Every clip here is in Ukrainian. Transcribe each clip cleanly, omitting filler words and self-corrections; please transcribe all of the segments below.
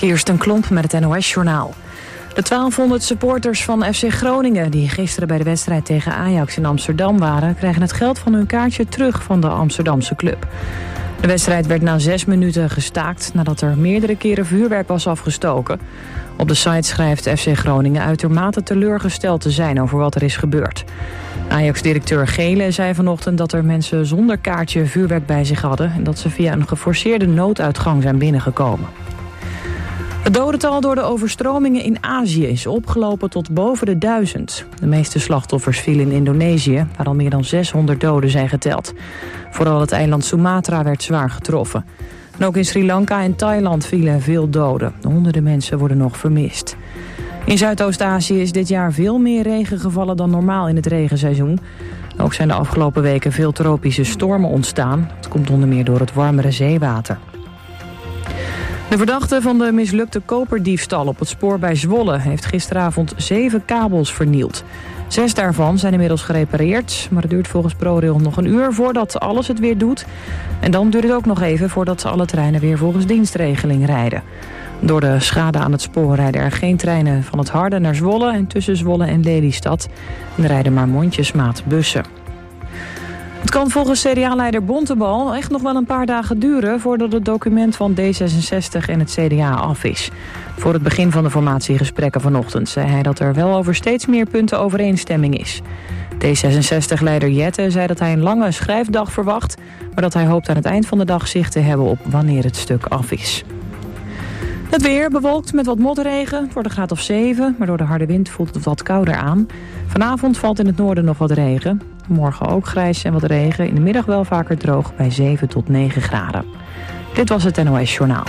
Kirsten Klomp met het NOS-journaal. De 1200 supporters van FC Groningen die gisteren bij de wedstrijd tegen Ajax in Amsterdam waren, krijgen het geld van hun kaartje terug van de Amsterdamse club. De wedstrijd werd na 6 minuten gestaakt nadat er meerdere keren vuurwerk was afgestoken. Op de site schrijft FC Groningen uitermate teleurgesteld te zijn over wat er is gebeurd. Ajax-directeur Gele zei vanochtend dat er mensen zonder kaartje vuurwerk bij zich hadden en dat ze via een geforceerde nooduitgang zijn binnengekomen. Het dodental door de overstromingen in Azië is opgelopen tot boven de 1000. De meeste slachtoffers vielen in Indonesië, waar al meer dan 600 doden zijn geteld. Vooral het eiland Sumatra werd zwaar getroffen. En ook in Sri Lanka en Thailand vielen veel doden. Honderden mensen worden nog vermist. In Zuidoost-Azië is dit jaar veel meer regen gevallen dan normaal in het regenseizoen. Ook zijn de afgelopen weken veel tropische stormen ontstaan. Het komt onder meer door het warmere zeewater. De verdachte van de mislukte koperdiefstal op het spoor bij Zwolle heeft gisteravond 7 kabels vernield. 6 daarvan zijn inmiddels gerepareerd, maar het duurt volgens ProRail nog een uur voordat alles het weer doet. En dan duurt het ook nog even voordat alle treinen weer volgens dienstregeling rijden. Door de schade aan het spoor rijden er geen treinen van het Harde naar Zwolle en tussen Zwolle en Lelystad. En er rijden maar mondjesmaat bussen. Het kan volgens CDA-leider Bontebal echt nog wel een paar dagen duren voordat het document van D66 en het CDA af is. Voor het begin van de formatiegesprekken vanochtend zei hij dat er wel over steeds meer punten overeenstemming is. D66-leider Jette zei dat hij een lange schrijfdag verwacht, maar dat hij hoopt aan het eind van de dag zicht te hebben op wanneer het stuk af is. Het weer bewolkt met wat motregen, het wordt een graad of 7, maar door de harde wind voelt het wat kouder aan. Vanavond valt in het noorden nog wat regen. Morgen ook grijs en wat regen, in de middag wel vaker droog bij 7 tot 9 graden. Dit was het NOS Journaal.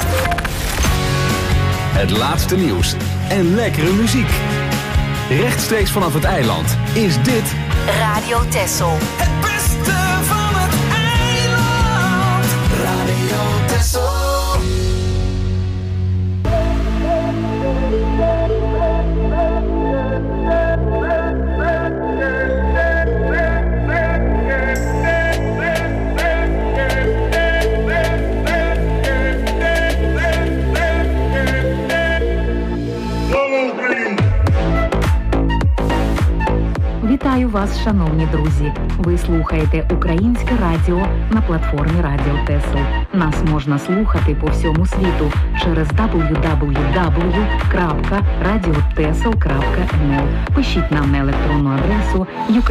Het laatste nieuws en lekkere muziek. Rechtstreeks vanaf het eiland is dit Radio Texel. Het beste van het eiland. Radio Texel. Вітаю вас, шановні друзі! Ви слухаєте Українське радіо на платформі Радіо Тесл. Нас можна слухати по всьому світу через www.radiotesl.nl. Пишіть нам на електронну адресу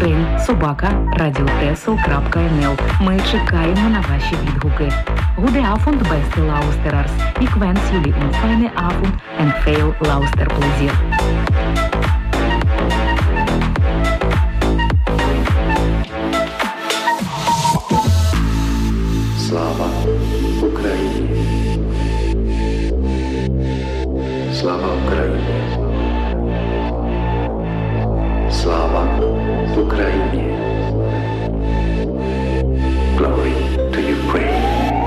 ukraine@radiotesl.nl. Ми чекаємо на ваші відгуки. Goede avond, beste luisteraars. Ik wens jullie een fijne avond en veel luisterplezier. Слава Україні! Слава Україні! Слава Україні! Glory to Ukraine!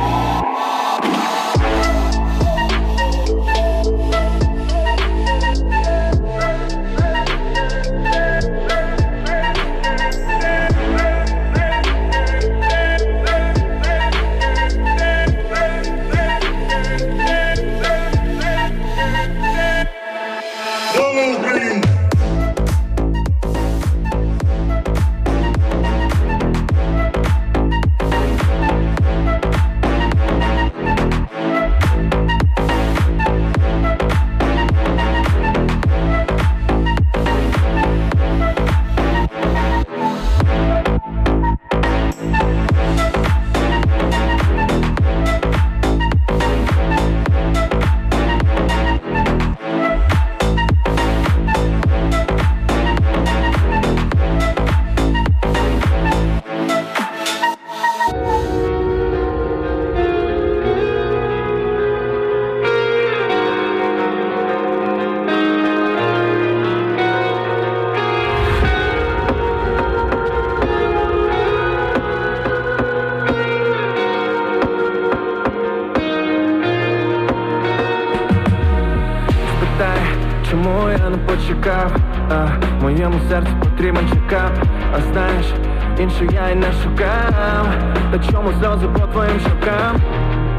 Чекав, моєму серцю потрібен чекап. А знаєш, інше я й не шукав. Та чому зразу по твоїм шокам?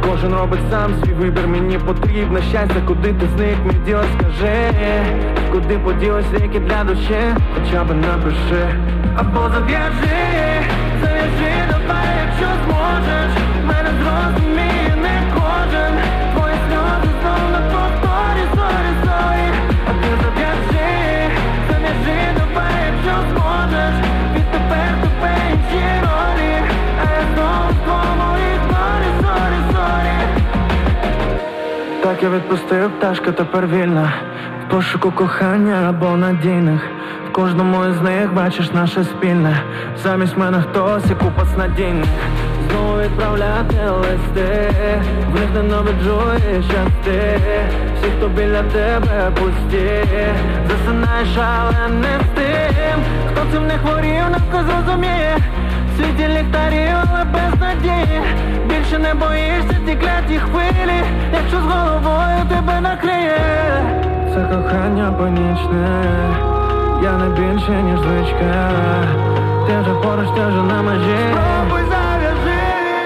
Кожен робить сам свій вибір, мені потрібно щастя. Куди ти зник, мій діло, скажи. Куди поділись ліки для душі, хоча б напиши. Або зав'яжи, зав'яжи, давай, якщо зможеш. Мене зрозуміє не кожен. Твої сльози знов на повторі, сорі, сорі. А ти зав'яжи, зав'яжи, давай, якщо зможеш. Відтепер тебе інші ролі, а я знову в твоєму ігнорі, сорі, сорі. Так я відпустив, пташка тепер вільна. В пошуку кохання або надійних. В кожному із них бачиш наше спільне. Замість мене хтось і купа снадійних. Знову відправляти листи, в них ненавиджує щасти. Всі, хто біля тебе пусті, засинаєш, але не з тим. Хто цим не хворів, навко зрозуміє. В світі ліхтарів, але без надії. Більше не боїшся ті кляті хвилі, якщо з головою тебе накриє. Це кохання панічне, я не більше, ніж звичка. Ти вже поруч, ти вже на межі. Спробуй зав'яжи,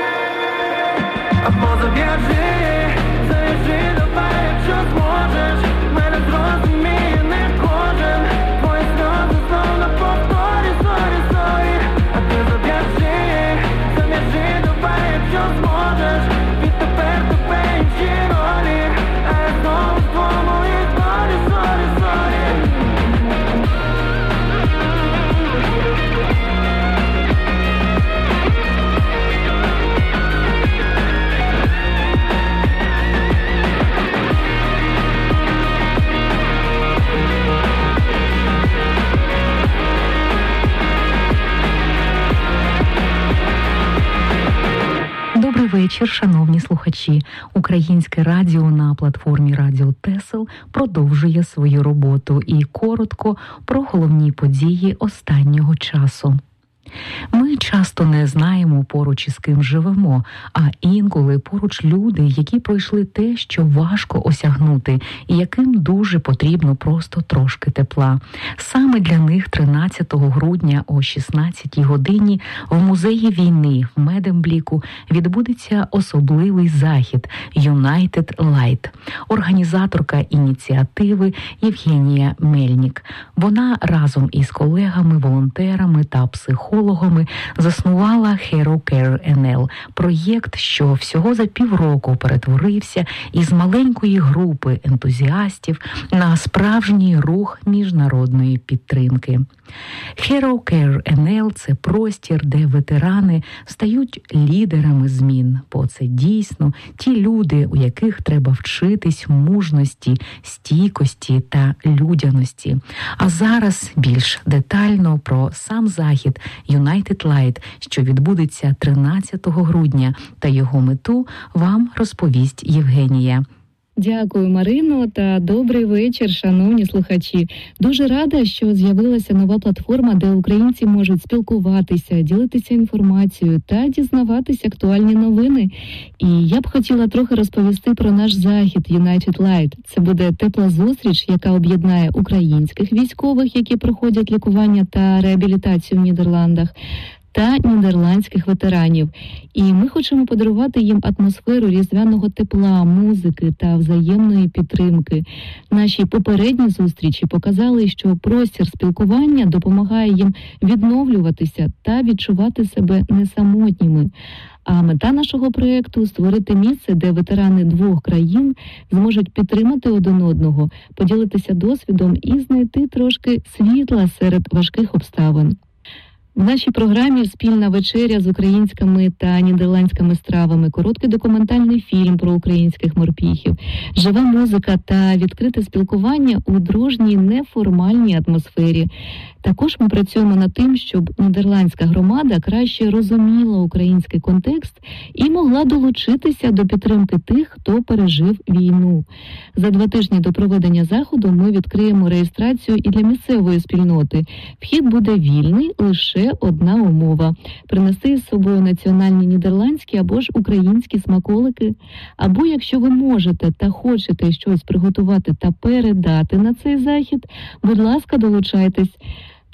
або зав'яжи, зав'яжи, давай, якщо зможеш. Мене зрозуміє не кожен. Твої сльози знов на повторі, сорі, сорі. А ти зав'яжи, зав'яжи, давай, якщо зможеш. Відтепер тебе інші ролі, а я знову в твоєму ігнорі, сорі, сорі. Добрий вечір, шановні слухачі. Українське радіо на платформі Радіо Тесел продовжує свою роботу і коротко про головні події останнього часу. Ми часто не знаємо поруч із ким живемо, а інколи поруч люди, які пройшли те, що важко осягнути, і яким дуже потрібно просто трошки тепла. Саме для них 13 грудня о 16-й годині в музеї війни в Медембліку відбудеться особливий захід United Light. Організаторка ініціативи Євгенія Мельнік. Вона разом із колегами, волонтерами та психологами заснувала Hero Care NL – проєкт, що всього за півроку перетворився із маленької групи ентузіастів на справжній рух міжнародної підтримки. Hero Care NL – це простір, де ветерани стають лідерами змін, бо це дійсно ті люди, у яких треба вчитись мужності, стійкості та людяності. А зараз більш детально про сам захід United Light, що відбудеться 13 грудня, та його мету вам розповість Євгенія. Дякую, Марино, та добрий вечір, шановні слухачі. Дуже рада, що з'явилася нова платформа, де українці можуть спілкуватися, ділитися інформацією та дізнаватися актуальні новини. І я б хотіла трохи розповісти про наш захід United Light. Це буде тепла зустріч, яка об'єднає українських військових, які проходять лікування та реабілітацію в Нідерландах, та нідерландських ветеранів. І ми хочемо подарувати їм атмосферу різдвяного тепла, музики та взаємної підтримки. Наші попередні зустрічі показали, що простір спілкування допомагає їм відновлюватися та відчувати себе несамотніми. А мета нашого проєкту – створити місце, де ветерани двох країн зможуть підтримати один одного, поділитися досвідом і знайти трошки світла серед важких обставин. В нашій програмі спільна вечеря з українськими та нідерландськими стравами, короткий документальний фільм про українських морпіхів, жива музика та відкрите спілкування у дружній неформальній атмосфері. Також ми працюємо над тим, щоб нідерландська громада краще розуміла український контекст і могла долучитися до підтримки тих, хто пережив війну. За 2 тижні до проведення заходу ми відкриємо реєстрацію і для місцевої спільноти. Вхід буде вільний, лише одна умова – принести з собою національні нідерландські або ж українські смаколики. Або, якщо ви можете та хочете щось приготувати та передати на цей захід, будь ласка, долучайтесь.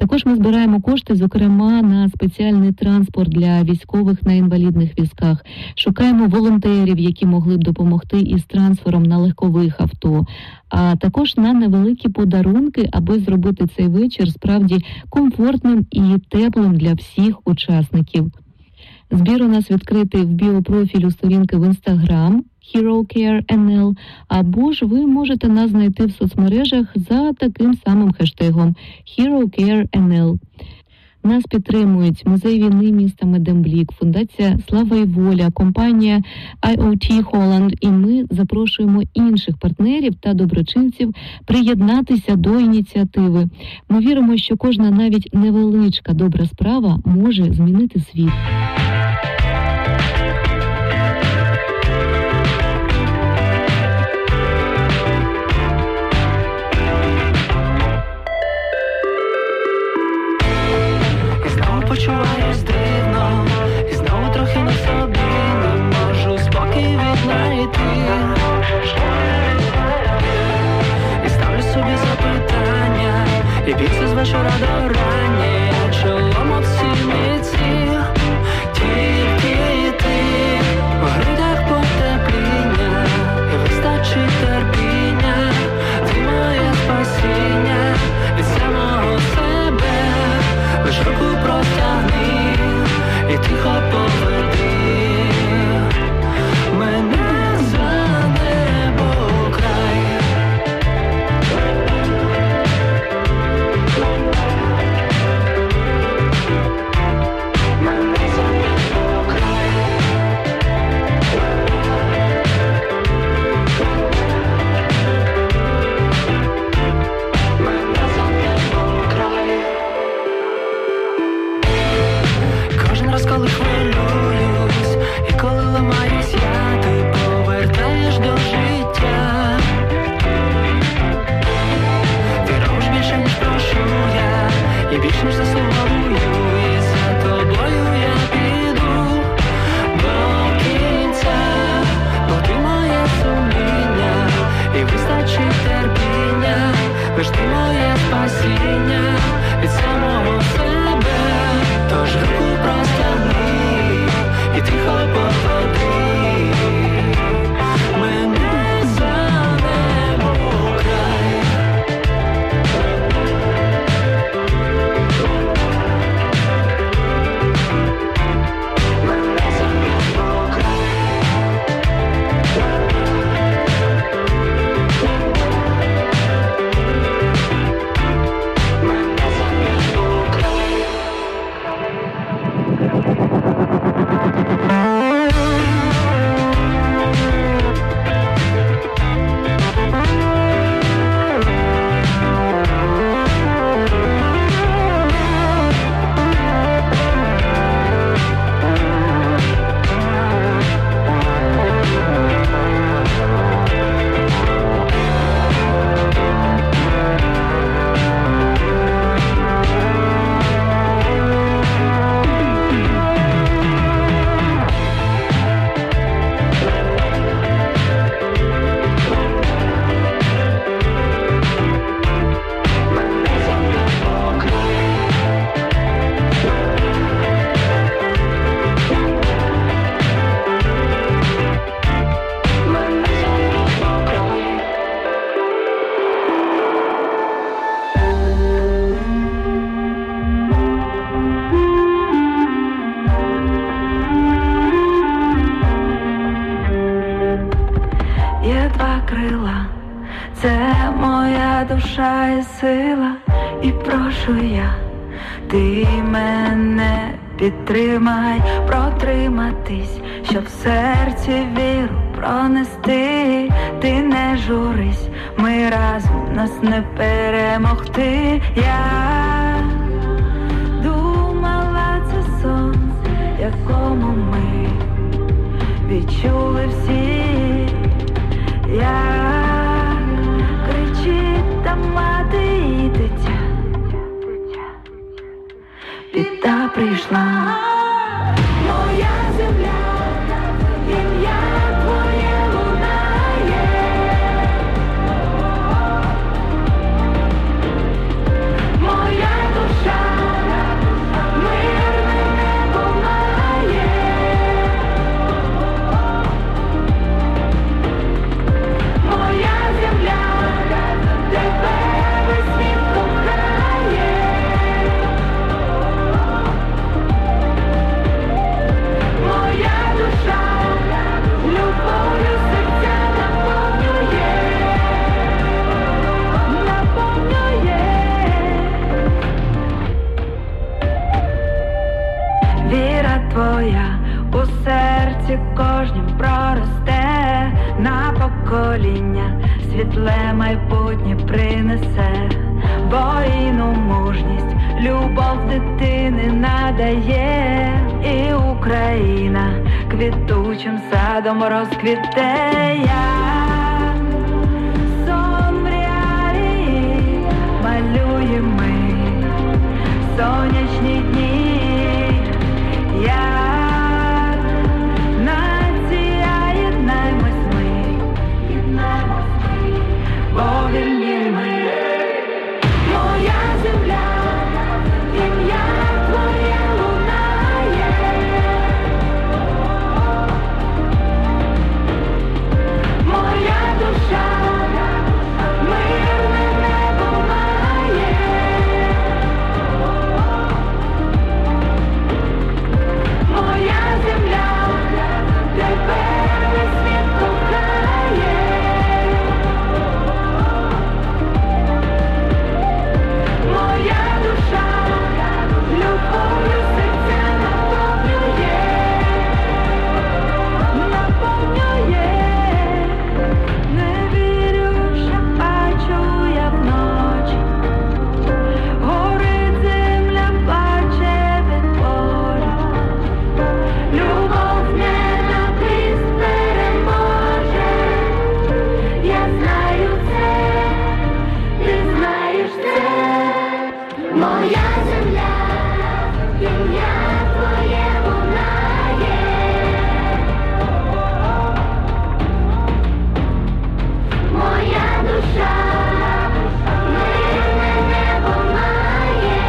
Також ми збираємо кошти, зокрема, на спеціальний транспорт для військових на інвалідних візках. Шукаємо волонтерів, які могли б допомогти із трансфером на легкових авто, а також на невеликі подарунки, аби зробити цей вечір справді комфортним і теплим для всіх учасників. Збір у нас відкритий в біопрофілю сторінки в Instagram Hero Care NL, або ж ви можете нас знайти в соцмережах за таким самим хештегом Hero Care NL. Нас підтримують Музей війни міста Медемблік, Фундація «Слава і воля», компанія IoT Holland, і ми запрошуємо інших партнерів та доброчинців приєднатися до ініціативи. Ми віримо, що кожна навіть невеличка добра справа може змінити світ. Почуваюсь дивно, і знову трохи на собі не можу спокій віднайти. І ставлю собі запитання, і більше з вечора до рання, чолом об сіниці, тільки ти, в грудях потепління, і вистачить терпіння, ти моє спасіння, від самого себе, лиш руку простягни і тихо поведи мене за небо край. Мене за небо край. Мене за небо край. Кожен раз, коли хвилююсь, і коли ламаюсь я, ти повертаєш до життя. Ти робиш більше, ніж прошу я, і більше, ніж заслуговую, і за тобою я піду до кінця. Бо ти моє сумління, і вистачить терпіння, лиш ти моє спасіння від самого себе. Тож руку простягни і тихо поведи мене за небо край. Мене за небо край. Мене за небо край. Є два крила, це моя душа і сила, і прошу я, ти мене підтримай, протриматись, щоб в серці віру пронести. Ти не журись, ми разом, нас не перемогти. Я думала, це сон, якому ми відчули всі. Як кричить там мати і дитя, біда прийшла. Моя земля, ім'я твоє лунає. Моя душа покоління світле майбутнє принесе, воїну мужність, любов дитини надає, і Україна квітучим садом розквіте. Як сон в реалії малюємо ми сонячні дні, як нація єднаймось ми, бо вільні ми. Моя земля, ім'я твоє лунає, моя душа, мирне небо має, моя земля, тебе весь світ кохає, моя душа, любов'ю серця наповнює, не вірю, що бачу я вночі, горить земля, плаче від болю, любов ненависть переможе, я знаю це, ти знаєш це. Моя земля, ім'я твоє лунає, моя душа, мирне небо має,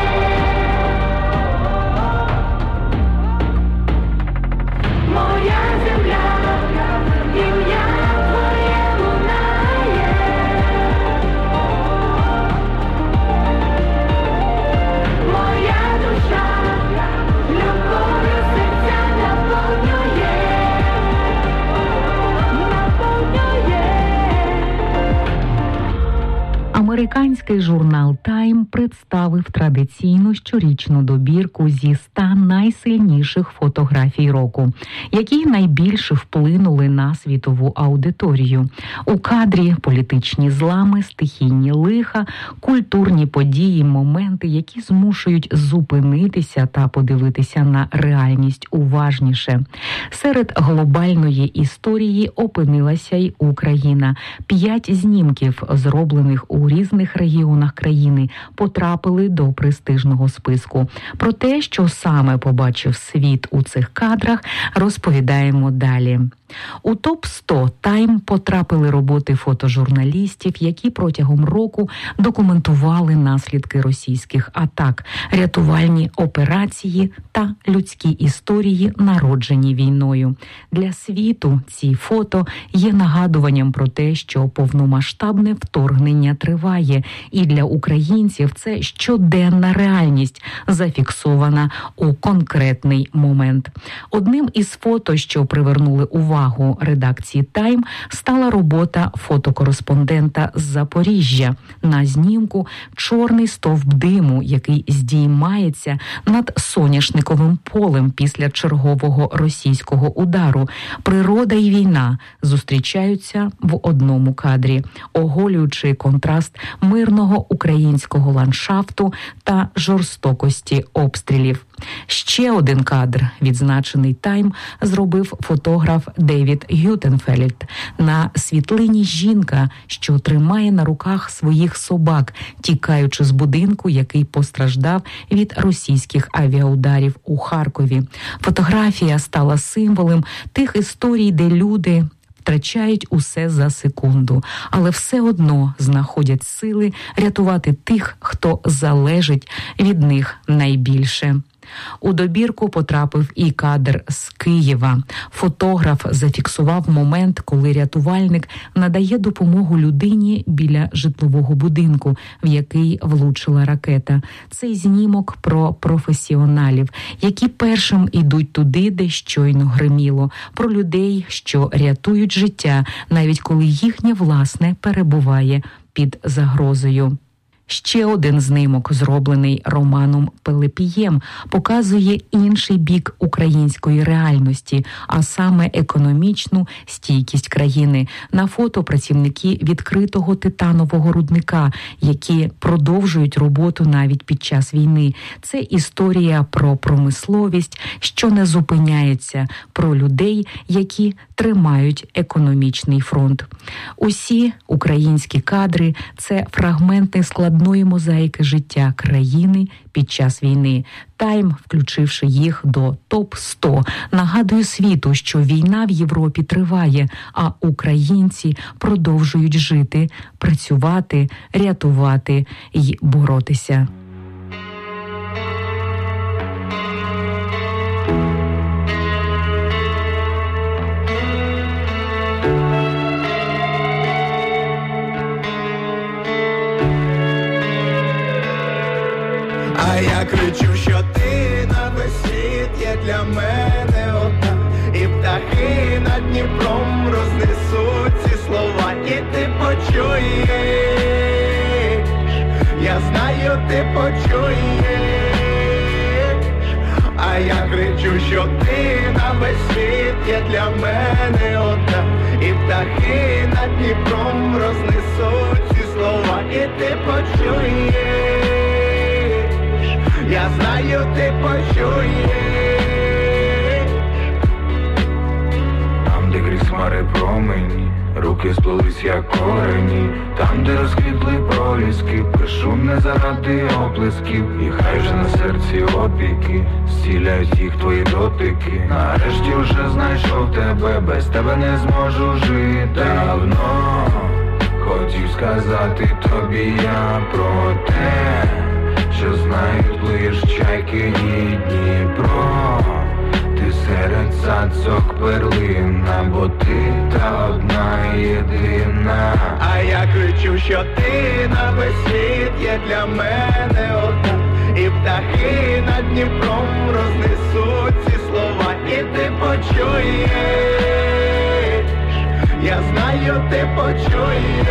моя земля, ім'я твоє лунає, моя душа, любов'ю серця наповнює, Американський журнал Time представив традиційну щорічну добірку зі 100 найсильніших фотографій року, які найбільше вплинули на світову аудиторію. У кадрі політичні злами, стихійні лиха, культурні події, моменти, які змушують зупинитися та подивитися на реальність уважніше. Серед глобальної історії опинилася й Україна. 5 знімків, зроблених у різних регіонах країни, потрапили до престижного списку. Про те, що саме побачив світ у цих кадрах, розповідаємо далі. У топ-100 Time потрапили роботи фотожурналістів, які протягом року документували наслідки російських атак, рятувальні операції та людські історії, народжені війною. Для світу ці фото є нагадуванням про те, що повномасштабне вторгнення триває, і для українців це щоденна реальність, зафіксована у конкретний момент. Одним із фото, що привернули увагу редакції Time, стала робота фотокореспондента з Запоріжжя. На знімку чорний стовп диму, який здіймається над соняшниковим полем після чергового російського удару. Природа і війна зустрічаються в одному кадрі, оголюючи контраст мирного українського ландшафту та жорстокості обстрілів. Ще один кадр, відзначений Time, зробив фотограф Девід Гютенфельд. На світлині жінка, що тримає на руках своїх собак, тікаючи з будинку, який постраждав від російських авіаударів у Харкові. Фотографія стала символом тих історій, де люди втрачають усе за секунду, але все одно знаходять сили рятувати тих, хто залежить від них найбільше. У добірку потрапив і кадр з Києва. Фотограф зафіксував момент, коли рятувальник надає допомогу людині біля житлового будинку, в який влучила ракета. Цей знімок про професіоналів, які першим ідуть туди, де щойно гриміло, про людей, що рятують життя, навіть коли їхнє власне перебуває під загрозою. Ще один знимок, зроблений Романом Пилипієм, показує інший бік української реальності, а саме економічну стійкість країни. На фото працівники відкритого титанового рудника, які продовжують роботу навіть під час війни. Це історія про промисловість, що не зупиняється, про людей, які тримають економічний фронт. Усі українські кадри – це фрагменти складної мозаїки життя країни під час війни. Тайм, включивши їх до топ-100, нагадує світу, що війна в Європі триває, а українці продовжують жити, працювати, рятувати й боротися. А я кричу, що ти на весь світ є для мене одна, і птахи над Дніпром рознесуть ці слова, і ти почуєш, я знаю, ти почуєш. А я кричу, що ти на весь світ є для мене одна, і птахи над Дніпром рознесуть ці слова, і ти почуєш. Я знаю, ти почуєш. Там, де крізь хмари промені, руки сплелись, як корені. Там, де розквітли проліски, пишу не заради оплесків. І хай же на серці опіки зціляють їх твої дотики. Нарешті вже знайшов тебе, без тебе не зможу жити. Давно хотів сказати тобі я про те, що знають лиш чайки і Дніпро. Ти серед цацок перлина, бо ти та одна єдина. А я кричу, що ти на весь світ є для мене одна, і птахи над Дніпром рознесуть ці слова, і ти почуєш. Я знаю, ти почуєш.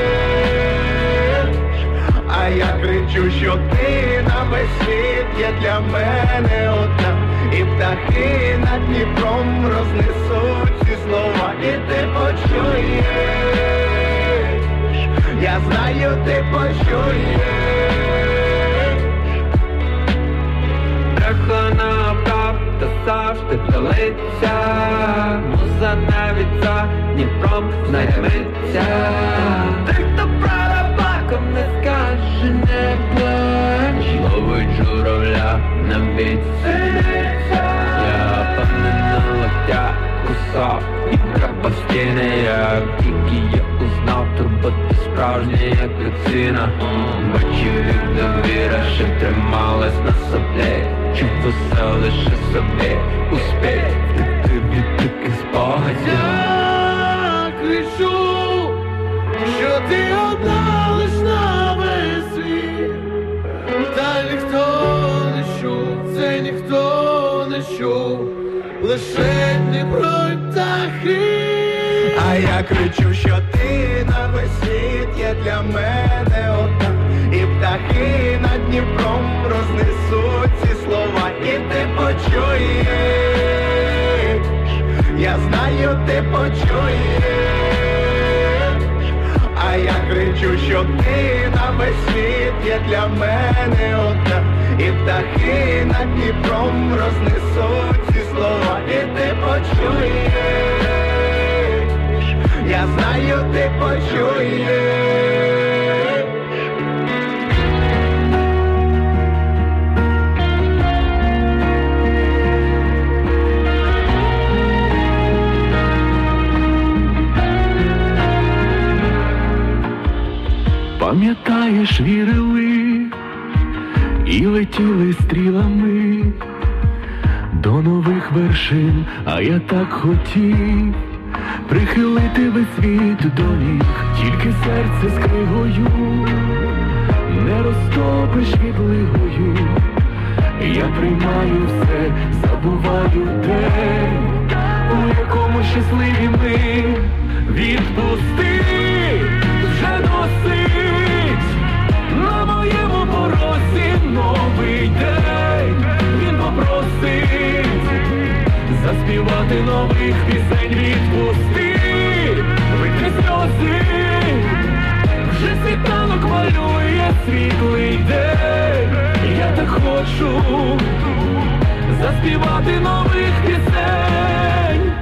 А я кричу, що ти на весь світ є для мене одна, і птахи над Дніпром рознесуть ці слова, і ти почуєш. Я знаю, ти почуєш. Брехана правда завжди пролиться, муза навіть за Дніпром знайметься. Ти, хто правда баком не скаже, не плач, ловить журавля на місці. Я впевнена локтя кусав і крапав стіни, як тільки я узнав, турбота справжня, як людина. Бачив, як довіра ще трималась на соплі, чи все лише собі успіх втекти від таких спогадів. Я кричу, що ти одна лиш на весь світ, та ніхто не чув, це ніхто не чув, лише Дніпро й птахи. А я кричу, що ти на весь світ є для мене одна, і птахи над Дніпром рознесуть ці слова, і ти почуєш. Я знаю, ти почуєш. А я кричу, що ти на весь світ є для мене одна, і птахи над Дніпром рознесуть ці слова, і ти почуєш. Я знаю, ти почуєш. Пам'ятаєш, вірили і летіли стрілами до нових вершин, а я так хотів прихилити весь світ до ніг, тільки серце з кригою не розтопиш відлигою. Я приймаю все, забуваю те, у якому щасливі ми. Відпусти, вже досить на моєму нових пісень, відпусти, витри сльози. Вже світанок малює світлий день. Я так хочу заспівати нових пісень.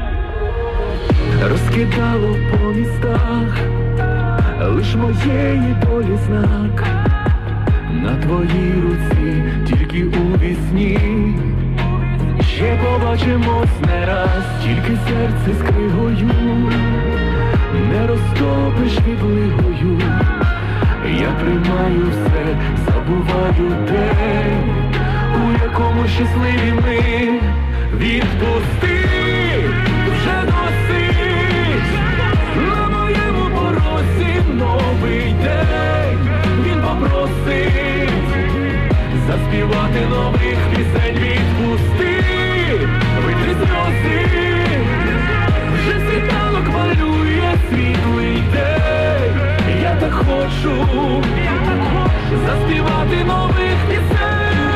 Розкидало по містах лиш моєї долі знак. На твоїй руці тільки у вісні. Ще побачимось не раз, тільки серце з кригою не розтопиш відлигою. Я приймаю все, забуваю день, у якому щасливі ми. Відпусти, вже досить, на моєму порозі новий день. Він попросить заспівати нових пісень. Відпусти, витри сльози. Вже світанок малює світлий день. Я так хочу заспівати нових пісень.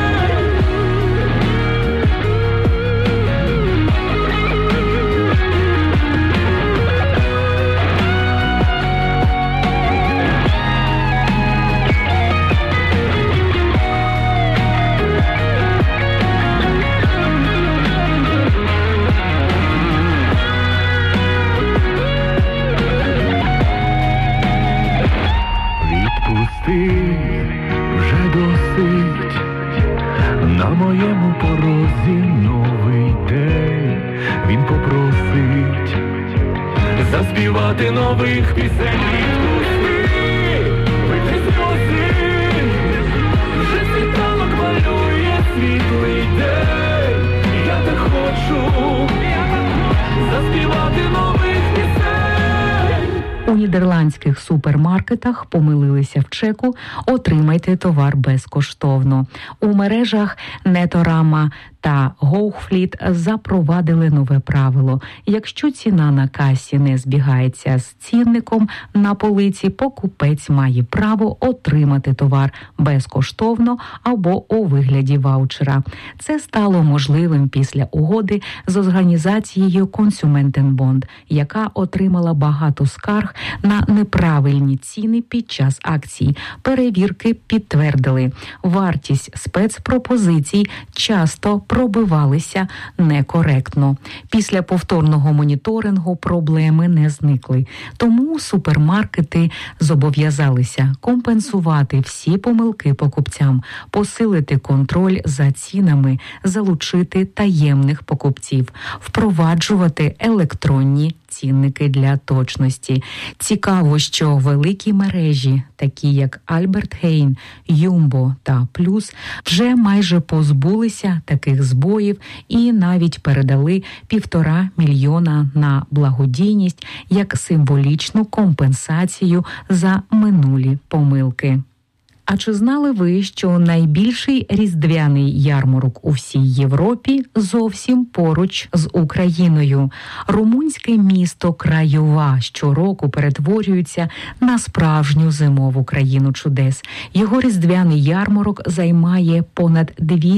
Вже досить, на моєму порозі новий день. Він попросить заспівати нових пісень. Відпусти, витри сльози. Вже світанок малює світлий день. Я так хочу заспівати нових пісень. У нідерландських супермаркетах помилилися в чеку «Отримайте товар безкоштовно». У мережах Неторама та Гоухфліт запровадили нове правило. Якщо ціна на касі не збігається з цінником на полиці, покупець має право отримати товар безкоштовно або у вигляді ваучера. Це стало можливим після угоди з організацією Консюментенбонд, яка отримала багато скарг на неправильні ціни під час акцій. Перевірки підтвердили, вартість спецпропозицій часто пробивалися некоректно. Після повторного моніторингу проблеми не зникли. Тому супермаркети зобов'язалися компенсувати всі помилки покупцям, посилити контроль за цінами, залучити таємних покупців, впроваджувати електронні цінники для точності. Цікаво, що великі мережі, такі як Альберт Хейн, Юмбо та Плюс, вже майже позбулися таких збоїв і навіть передали 1,5 мільйона на благодійність як символічну компенсацію за минулі помилки. А чи знали ви, що найбільший різдвяний ярмарок у всій Європі зовсім поруч з Україною? Румунське місто Крайова щороку перетворюється на справжню зимову країну чудес. Його різдвяний ярмарок займає понад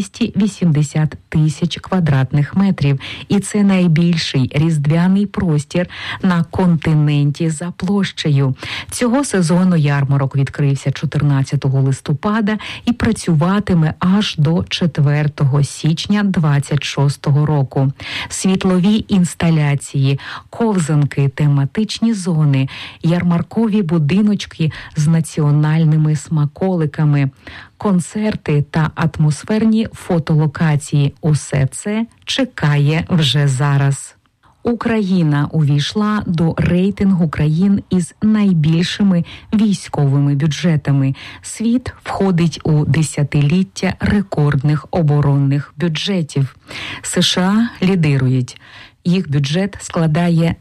280 тисяч квадратних метрів. І це найбільший різдвяний простір на континенті за площею. Цього сезону ярмарок відкрився 14 листопада і працюватиме аж до 4 січня 26 року. Світлові інсталяції, ковзанки, тематичні зони, ярмаркові будиночки з національними смаколиками, концерти та атмосферні фотолокації – усе це чекає вже зараз. Україна увійшла до рейтингу країн із найбільшими військовими бюджетами. Світ входить у десятиліття рекордних оборонних бюджетів. США лідирують. Їх бюджет складає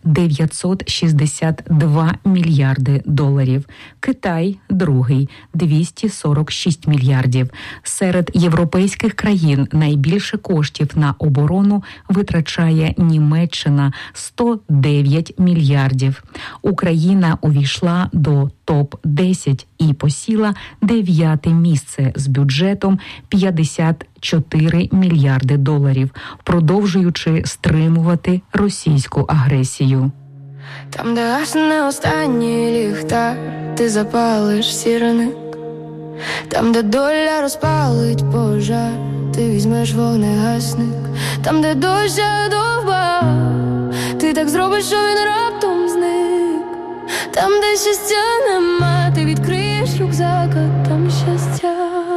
962 мільярди доларів. Китай – другий – 246 мільярдів. Серед європейських країн найбільше коштів на оборону витрачає Німеччина – 109 мільярдів. Україна увійшла до топ-10 і посіла 9-те місце з бюджетом 54 мільярди доларів, продовжуючи стримувати російську агресію. Там, де гасне останній ліхтар, ти запалиш сірник. Там, де доля розпалить пожар, ти візьмеш вогнегасник. Там, де дощ довбав, ти так зробиш, що він раптом зник. Там, де щастя нема, ти відкриєш рюкзак, а там щастя.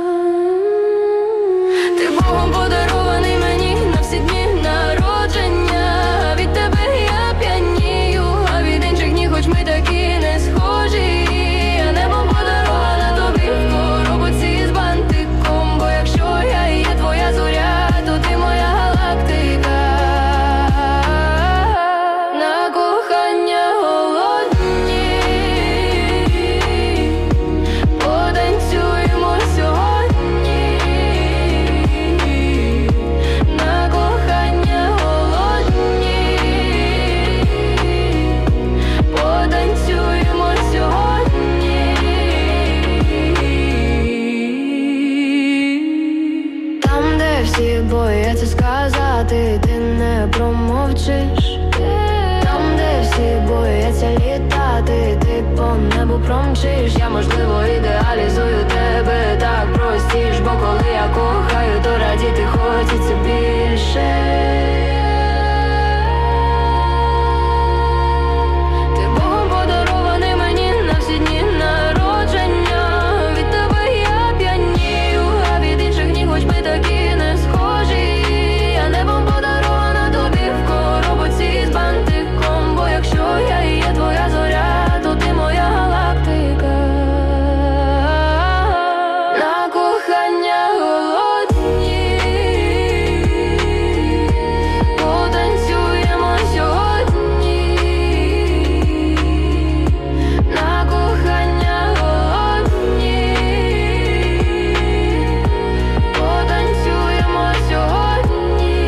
Ти Богом подарований мені на всі дні народження. Від тебе я п'янію, а від інших ні, хоч ми такі не схожі. Я небом подарована тобі в коробці з бантиком. Бо якщо я є твоя зоря, то ти моя галактика. На кохання голодні, потанцюємо сьогодні. На кохання голодні, потанцюємо сьогодні. Там, де всі бояться сказати, ти не промовчиш. Там, де всі бояться літати, ти по небу промчиш. Я, можливо, ідеалізую тебе, так простіш. Бо коли я кохаю, то радіти хочеться більше. Ти Богом подарований мені на всі дні народження. Від тебе я п'янію, а від інших ні, хоч ми такі не схожі. Я небом подарована тобі в коробці з бантиком. Бо якщо я є твоя зоря, то ти моя галактика. На кохання голодні, потанцюємо сьогодні. На кохання голодні, потанцюємо сьогодні.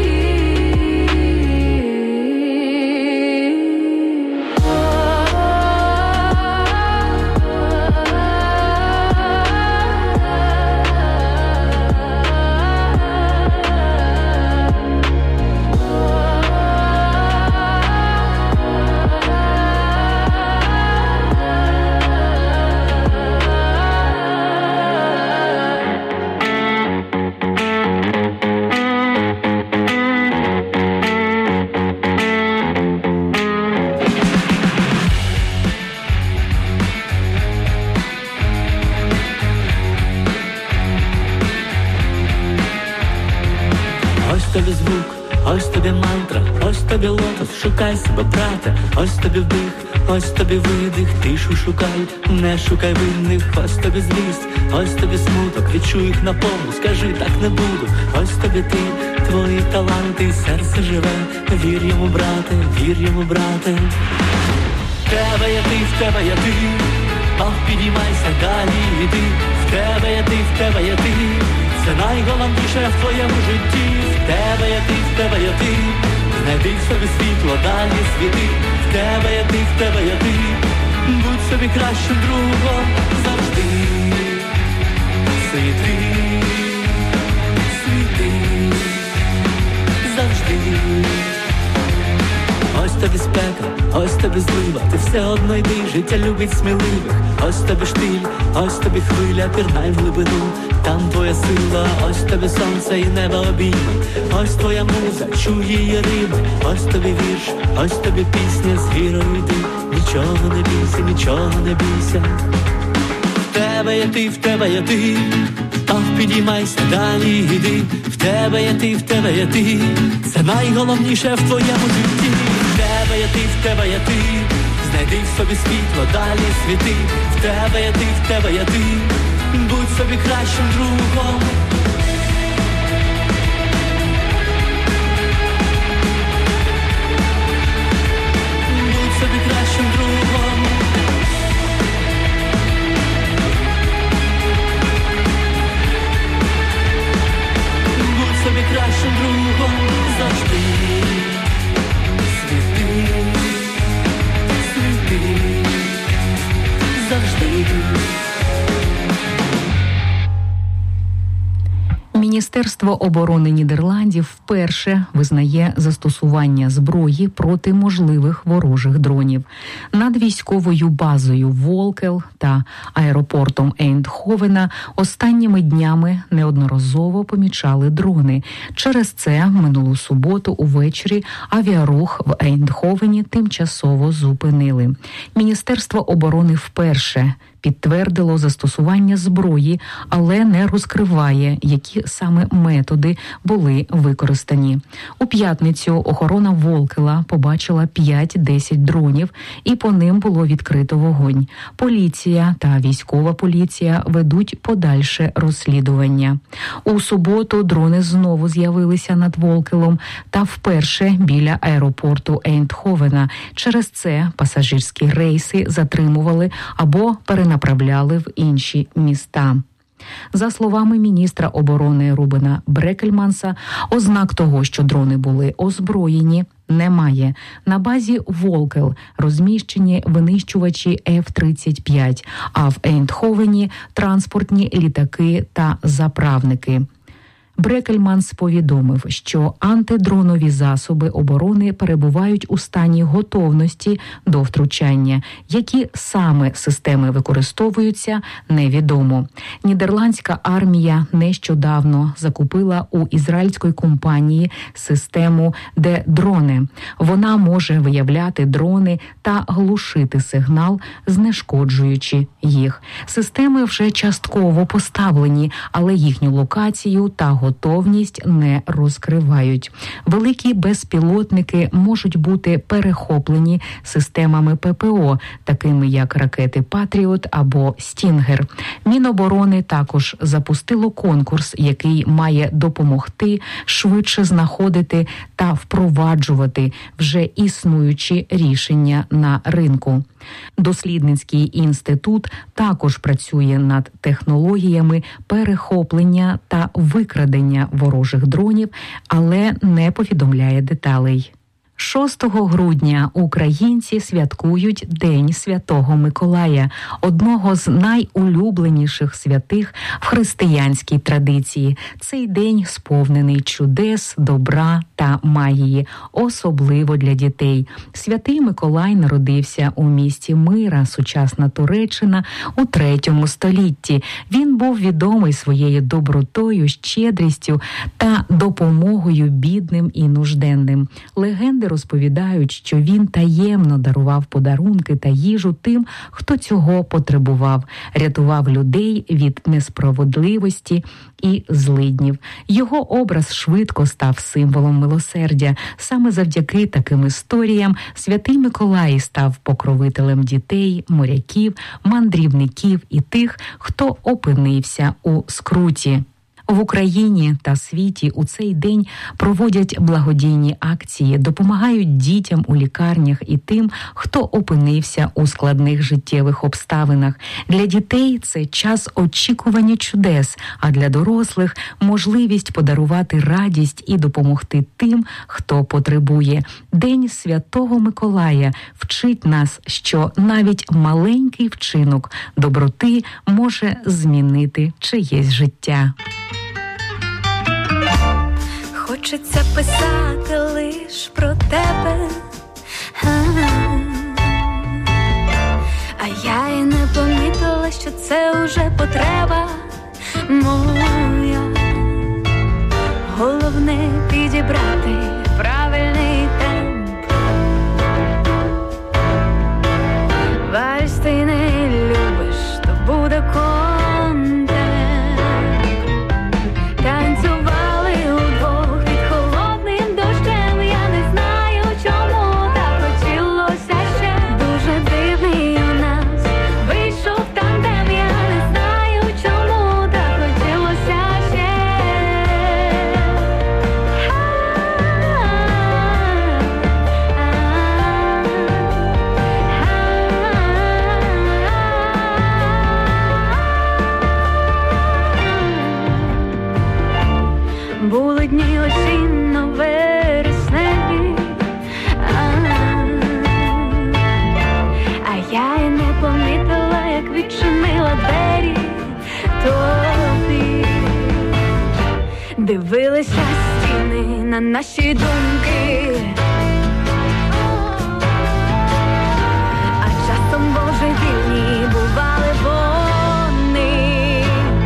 Ось тобі звук, ось тобі мантра, ось тобі лотос, шукай себе, брате, ось тобі вдих, ось тобі видих, тишу шукай, не шукай винних, ось тобі злість, ось тобі смуток, відчуй їх наповну, скажи, так не буду, ось тобі ти, твої таланти, серце живе, вір йому, брате, вір йому, брате. В тебе є ти, в тебе є ти, ах, підіймайся, далі йди, в тебе є ти, в тебе є ти. Це найголовніше в твоєму житті. В тебе є ти, в тебе є ти. Знайди в собі світло, далі світи. В тебе є ти, в тебе є ти. Будь собі кращим другом завжди. Світи, світи, завжди. Ось тобі спека, ось тобі злива, ти все одно йди, життя любить сміливих. Ось тобі штиль, ось тобі хвиля, пірнай в глибину, там твоя сила. Ось тобі сонце і небо обійме, ось твоя муза, чуй її рими. Ось тобі вірш, ось тобі пісня, з вірою йди, нічого не бійся, нічого не бійся. В тебе є ти, в тебе є ти, ах, підіймайся, далі йди. В тебе є ти, в тебе є ти, це найголовніше в твоєму житті. В тебе є ти, в тебе є ти, знайди в собі світло, далі світи. В тебе є ти, в тебе є ти, будь собі кращим другом. Будь собі кращим другом. Будь собі кращим другом завжди. Завжди. Міністерство оборони Нідерландів вперше визнає застосування зброї проти можливих ворожих дронів. Над військовою базою Волкел та аеропортом Ейндховена останніми днями неодноразово помічали дрони. Через це минулу суботу увечері авіарух в Ейндховені тимчасово зупинили. Міністерство оборони вперше підтвердило застосування зброї, але не розкриває, які саме методи були використані. У п'ятницю охорона Волкела побачила 5-10 дронів, і по ним було відкрито вогонь. Поліція та військова поліція ведуть подальше розслідування. У суботу дрони знову з'явилися над Волкелом та вперше біля аеропорту Ейндховена. Через це пасажирські рейси затримували або перенаправляли в інші міста. За словами міністра оборони Рубена Брекельманса, ознак того, що дрони були озброєні, немає. На базі Волкел розміщені винищувачі F-35, а в Ейндховені – транспортні літаки та заправники. Брекельманс повідомив, що антидронові засоби оборони перебувають у стані готовності до втручання. Які саме системи використовуються, невідомо. Нідерландська армія нещодавно закупила у ізраїльської компанії систему «Де-дроне». Вона може виявляти дрони та глушити сигнал, знешкоджуючи їх. Системи вже частково поставлені, але їхню локацію та готовність не розкривають. Великі безпілотники можуть бути перехоплені системами ППО, такими як ракети «Патріот» або «Стінгер». Міноборони також запустило конкурс, який має допомогти швидше знаходити та впроваджувати вже існуючі рішення на ринку. Дослідницький інститут також працює над технологіями перехоплення та викрадення ворожих дронів, але не повідомляє деталей. 6 грудня українці святкують День Святого Миколая, одного з найулюбленіших святих в християнській традиції. Цей день сповнений чудес, добра та магії, особливо для дітей. Святий Миколай народився у місті Мира, сучасна Туреччина, у 3 столітті. Він був відомий своєю добротою, щедрістю та допомогою бідним і нужденним. Легенди розповідають, що він таємно дарував подарунки та їжу тим, хто цього потребував, рятував людей від несправедливості і злиднів. Його образ швидко став символом милосердя. Саме завдяки таким історіям Святий Миколай став покровителем дітей, моряків, мандрівників і тих, хто опинився у скруті. В Україні та світі у цей день проводять благодійні акції, допомагають дітям у лікарнях і тим, хто опинився у складних життєвих обставинах. Для дітей це час очікування чудес, а для дорослих – можливість подарувати радість і допомогти тим, хто потребує. День Святого Миколая вчить нас, що навіть маленький вчинок доброти може змінити чиєсь життя. Хочеться писати лиш про тебе, а я й не помітила, що це уже потреба моя. Головне підібрати правильний темп. Вальс ти не любиш, то буде контент. Танцювали удвох під холодним дощем. Я не знаю, чому так хотілося ще. Дуже дивний у нас вийшов тандем. Я не знаю, чому так хотілося ще. наші думки. А часом божевільні бували вони,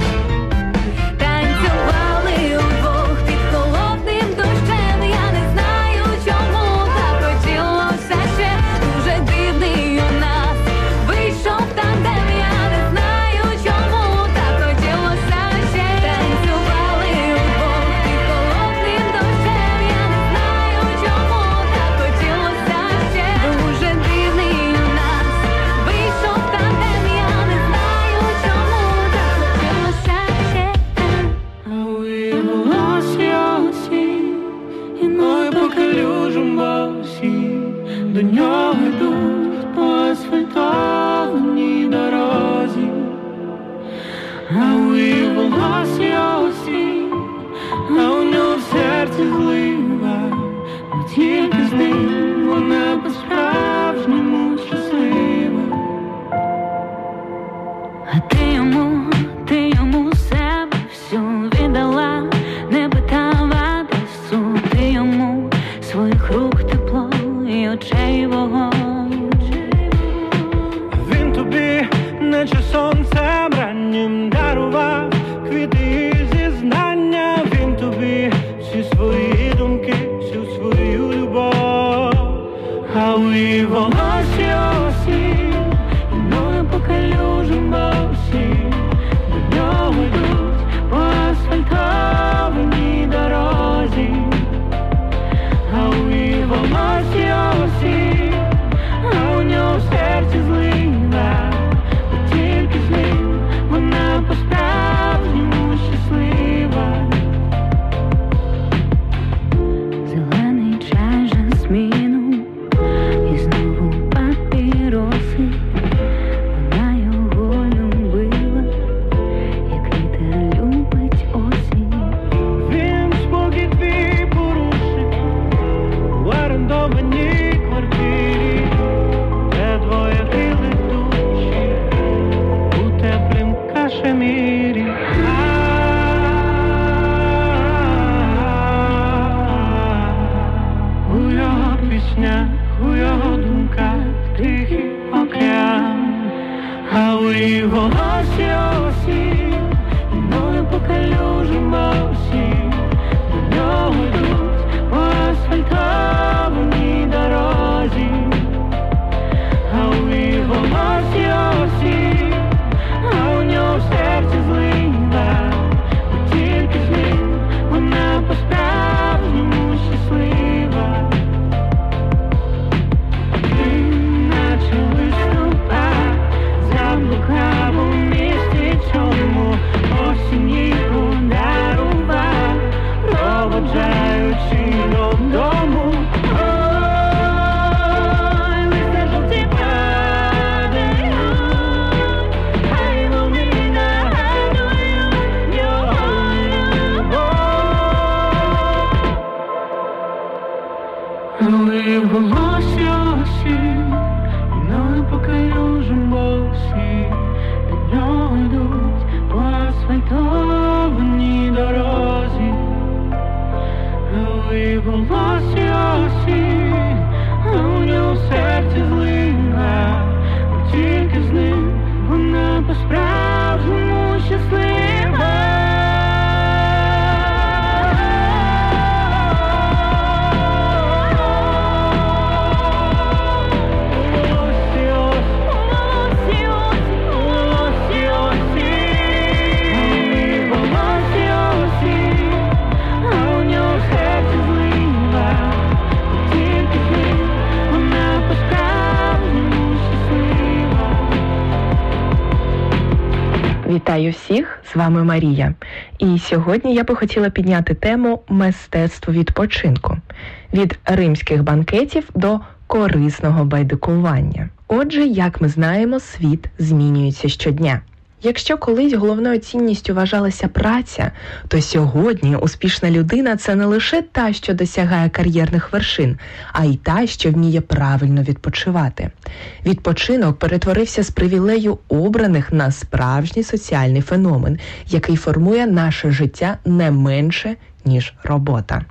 танцювали удвох під холодним дощем. Я не знаю, чому так хотілося ще. Дуже дивний у нас вийшов тандем. Я не знаю, чому так хотілося ще. Танцювали удвох під холодним дощем. Я не знаю, чому так хотілося ще. Дуже дивний у нас вийшов тандем. Я не знаю, чому так хотілося ще. Виявилася осінь, іною по калюжам босі, до нього йдуть по асфальтованій дорозі. А виявилася осінь, а у нього в серці злива, бо тільки з ним вона по-справжньому щаслива. А ти йому себе всю віддала, не питав адресу. Ти йому своїх рук тепло і очей вогонь. Він тобі, наче сонцем раннім, дарував квіти і зізнання. Він тобі всі свої думки, всю свою любов. А у волосі осінь, іною по калюжам босі, до нього йдуть по асфальтованій дорозі. А у волосі осінь, а у нього в серці злива, бо тільки з ним вона по-справжньому щаслива. Зелений чай жасміну і знову папіроси. Вона його любила, як вітер любить осінь. Він спокій твій порушив у орендованій квартирі, де двоє гріли душі у теплім кашемірі. У його піснях, у його думках тихий океан. А у її голосі осінь, іною по калюжам босі, до нього йдуть по асфальтованій дорозі. А у її голосі осінь, а у нього в серці злива, бо тільки з ним вона по-справжньому щаслива. Він наче листопад, заблукав у місті цьому, осінь їй подарував, проводжаючи додому. Ой, листя жовті падають, хай вони нагадують його любов. Але волосся осінь, іною по калюжам босі, до нього йдуть по асфальтованій дорозі. Але волосся осінь, а у нього в серці злива, бо тільки з ним вона по-справжньому щаслива. Вітаю всіх, з вами Марія. І сьогодні я би хотіла підняти тему «Мистецтво відпочинку» – від римських банкетів до корисного байдикування. Отже, як ми знаємо, світ змінюється щодня. Якщо колись головною цінністю вважалася праця, то сьогодні успішна людина – це не лише та, що досягає кар'єрних вершин, а й та, що вміє правильно відпочивати. Відпочинок перетворився з привілею обраних на справжній соціальний феномен, який формує наше життя не менше, ніж робота.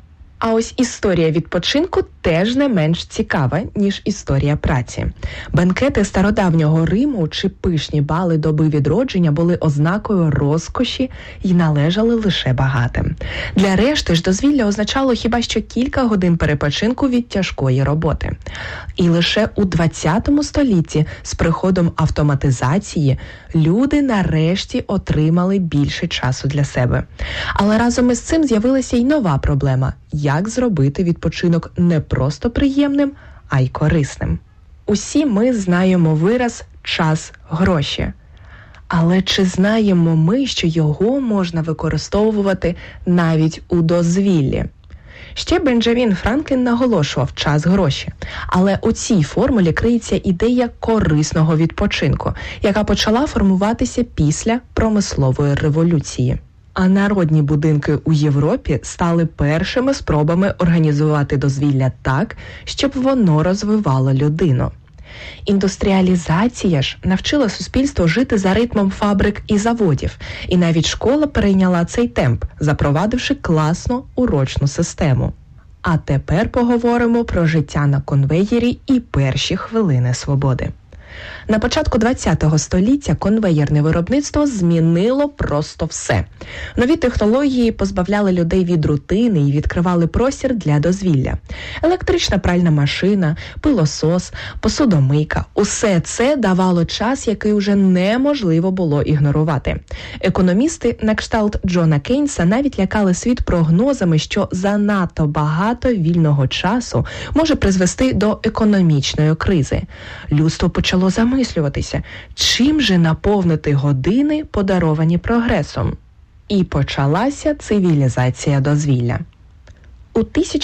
А ось історія відпочинку теж не менш цікава, ніж історія праці. Бенкети стародавнього Риму чи пишні бали доби відродження були ознакою розкоші і належали лише багатим. Для решти ж дозвілля означало хіба що кілька годин перепочинку від тяжкої роботи. І лише у 20 столітті з приходом автоматизації люди нарешті отримали більше часу для себе. Але разом із цим з'явилася й нова проблема – як зробити відпочинок не просто приємним, а й корисним. Усі ми знаємо вираз «час – гроші». Але чи знаємо ми, що його можна використовувати навіть у дозвіллі? Ще Бенджамін Франклін наголошував «час – гроші». Але у цій формулі криється ідея корисного відпочинку, яка почала формуватися після промислової революції. А народні будинки у Європі стали першими спробами організувати дозвілля так, щоб воно розвивало людину. Індустріалізація ж навчила суспільство жити за ритмом фабрик і заводів, і навіть школа перейняла цей темп, запровадивши класну урочну систему. А тепер поговоримо про життя на конвеєрі і перші хвилини свободи. На початку ХХ століття конвеєрне виробництво змінило просто все. Нові технології позбавляли людей від рутини і відкривали простір для дозвілля. Електрична пральна машина, пилосос, посудомийка – усе це давало час, який уже неможливо було ігнорувати. Економісти на кшталт Джона Кейнса навіть лякали світ прогнозами, що занадто багато вільного часу може призвести до економічної кризи. Людство почало замислюватися, чим же наповнити години, подаровані прогресом. І почалася цивілізація дозвілля. У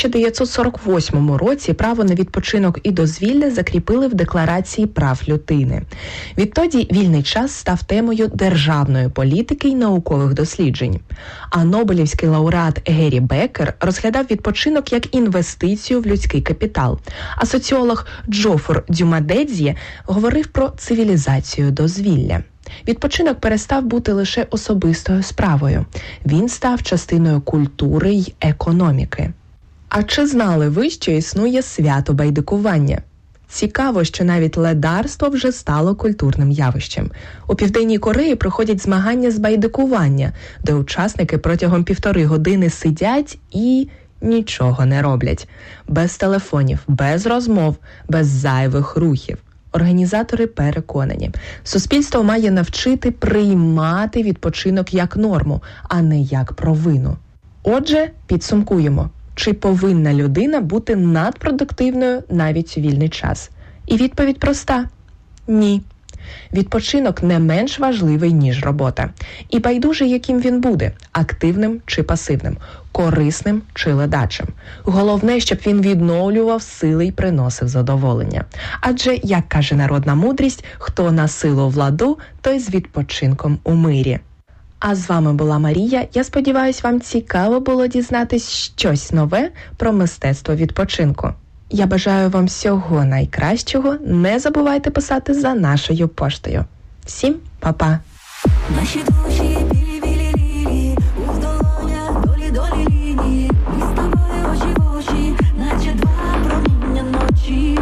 1948 році право на відпочинок і дозвілля закріпили в Декларації прав людини. Відтоді вільний час став темою державної політики й наукових досліджень. А Нобелівський лауреат Гері Беккер розглядав відпочинок як інвестицію в людський капітал. А соціолог Джофур Дюмадедзьє говорив про цивілізацію дозвілля. Відпочинок перестав бути лише особистою справою. Він став частиною культури й економіки. А чи знали ви, що існує свято байдикування? Цікаво, що навіть ледарство вже стало культурним явищем. У Південній Кореї проходять змагання з байдикування, де учасники протягом 1,5 години сидять і нічого не роблять. Без телефонів, без розмов, без зайвих рухів. Організатори переконані, суспільство має навчити приймати відпочинок як норму, а не як провину. Отже, підсумкуємо. Чи повинна людина бути надпродуктивною навіть у вільний час? І відповідь проста – ні. Відпочинок не менш важливий, ніж робота. І байдуже, яким він буде – активним чи пасивним, корисним чи ледачим. Головне, щоб він відновлював сили й приносив задоволення. Адже, як каже народна мудрість, хто на силу в ладу, той з відпочинком у мирі. А з вами була Марія. Я сподіваюся, вам цікаво було дізнатись щось нове про мистецтво відпочинку. Я бажаю вам всього найкращого. Не забувайте писати за нашою поштою. Всім па-па! Наші душі білі-білі лілії, у долонях долі-долі лінії. Ми з тобою очі в очі, наче два проміння ночі.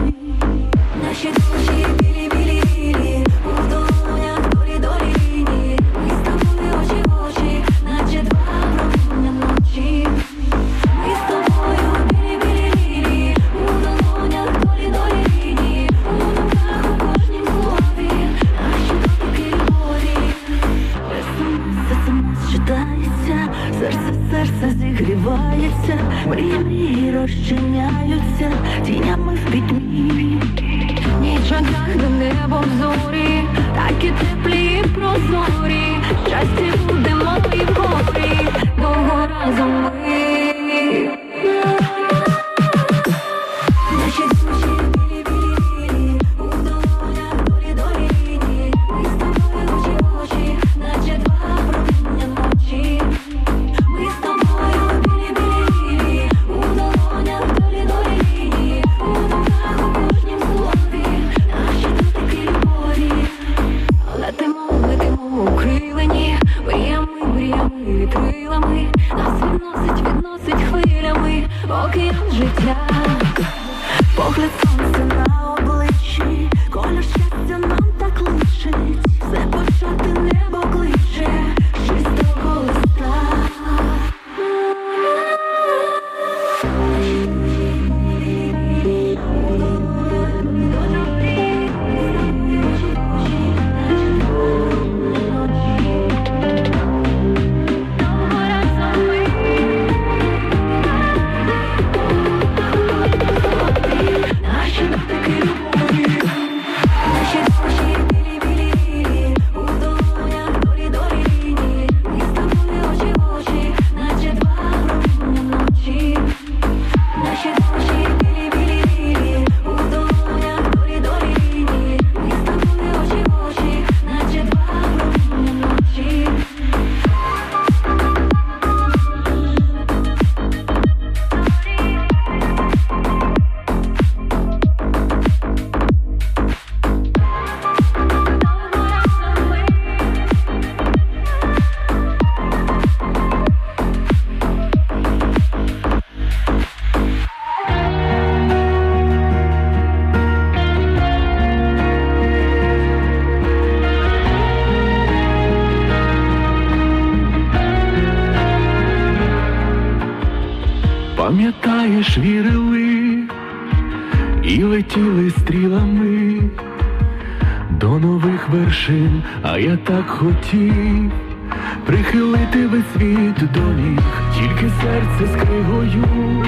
Наші душі білі-білі лілії, у долонях долі-долі лінії. Ми з тобою очі в очі, наче два проміння ночі. Ми з тобою білі-білі лілії, у долонях долі-долі лінії. У думках у кожнім слові, наші дотики любові. СМС читається, серце зігрівається, мрії розчиняються тінями в пітьмі. Ніч одягне небо в зорі, такі теплі і прозорі. Щастя будемо і в горі, довго разом ми. Наші душі білі-білі, у долонях долі-долі лінії. Ми з тобою очі в очі, наче два проміння ночі. Ми з тобою білі-білі, у долонях долі-долі лінії. У думках у кожнім слові, наші дотики любові. Летимо укрилені, змін життя. Погляд сонця на обличчі, колір щастя нам так личить. Все почати небо кличе, з чистого листа. Пам'ятаєш, вірили і летіли стрілами до нових вершин, а я так хотів прихилити весь світ до ніг, тільки серце з кригою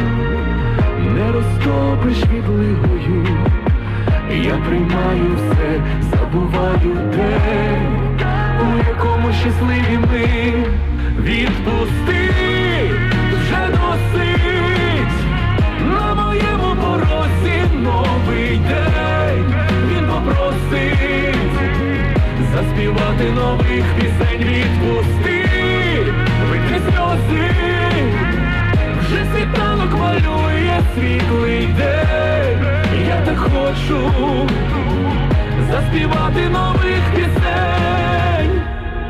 не розтопиш відлигою. Я приймаю все, забуваю день, у якому щасливі ми. Відпусти, вже досить, на моєму порозі новий день. Він попросить заспівати нових пісень. Відпусти, витри сльози, вже світанок малює світлий день. Я так хочу заспівати нових пісень.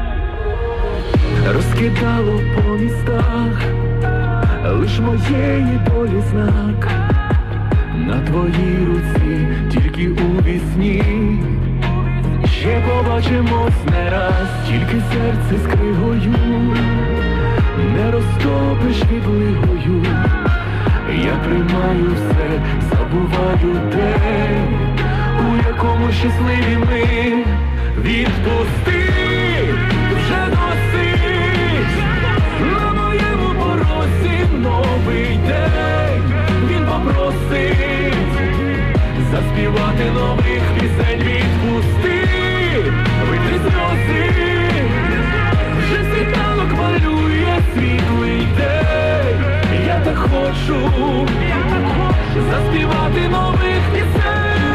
Розкидало по містах лиш моєї долі знак, на твоїй руці тільки у вісні. Ще побачимось не раз, тільки серце з кригою не розтопиш відлигою. Я приймаю все, забуваю день, у якому щасливі ми. Відпусти, вже досить, на моєму порозі новий день. Він попросить заспівати нових пісень. Відпусти, витри сльози, вже світанок малює світлий день. Я так хочу заспівати нових пісень.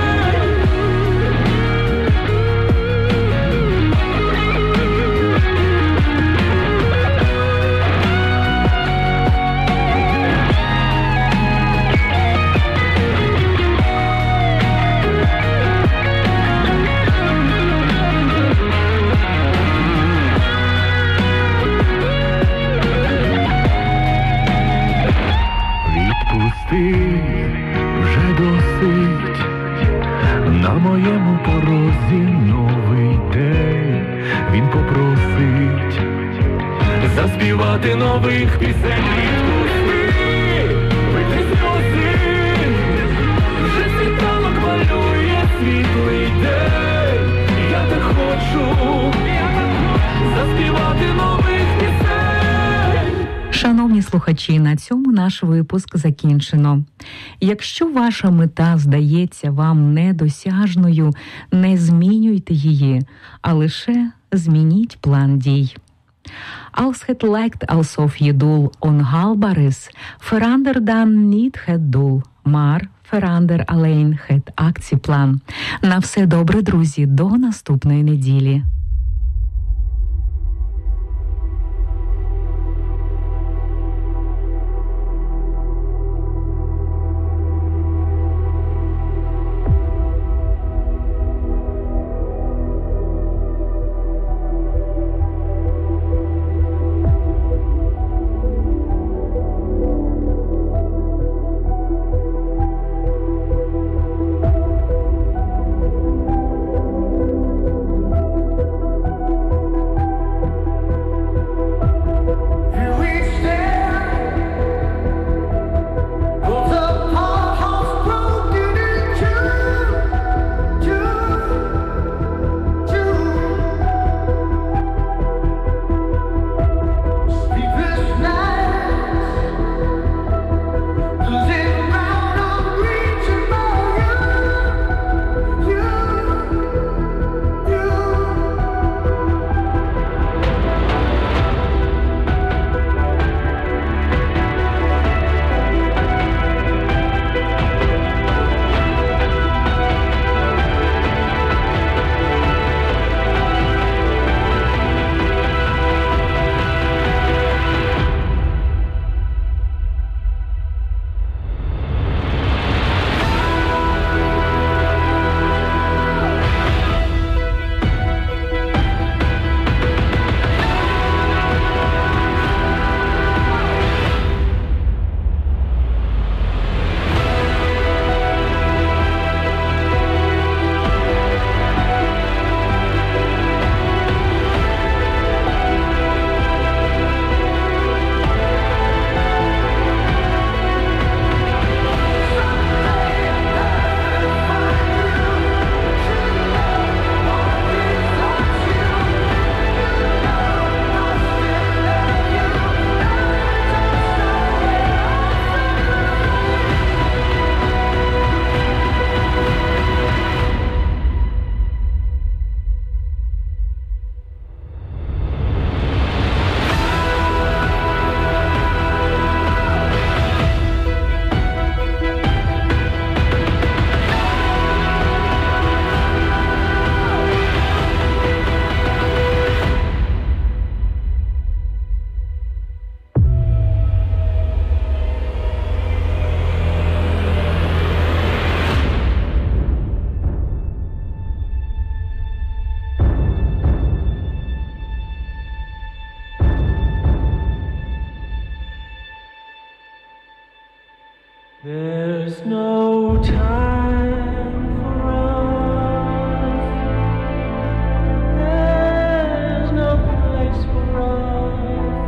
Вже досить, на моєму порозі новий день. Він попросить заспівати нових пісень. Відпусти, витри сльози, вже світанок малює світлий день. Я так хочу заспівати нових пісень. Шановні слухачі, на цьому наш випуск закінчено. Якщо ваша мета здається вам недосяжною, не змінюйте її, а лише змініть план дій. Als het lijkt alsof je doel onhaalbaar is, verander dan niet het doel, maar verander alleen het actieplan. На все добре, друзі, до наступної неділі. no time for us. There's no place for us.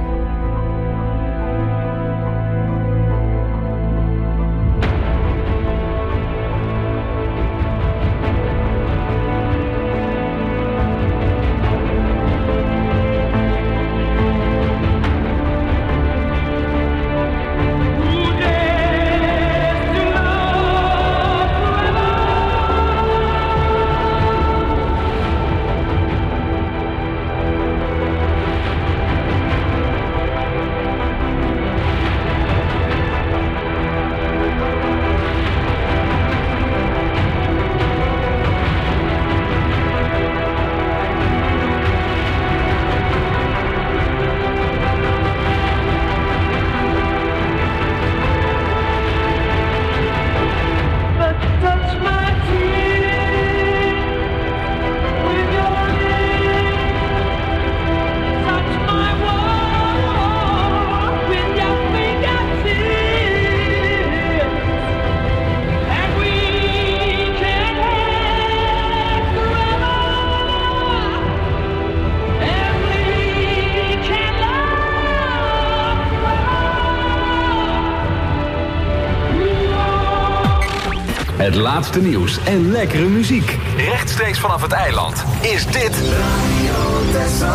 Het laatste nieuws en lekkere muziek. Rechtstreeks vanaf het eiland is dit Radio Texel.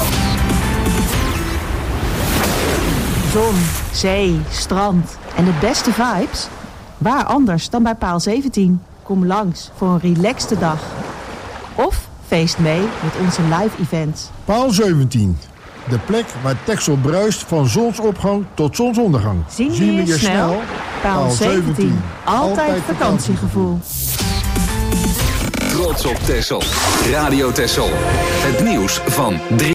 Zon, zee, strand en de beste vibes? Waar anders dan bij Paal 17? Kom langs voor een relaxte dag. Of feest mee met onze live events. Paal 17. De plek waar Texel bruist van zonsopgang tot zonsondergang. Zien we je snel? Paal 17. Altijd vakantiegevoel. Trots op Texel. Radio Texel. Het nieuws van 3.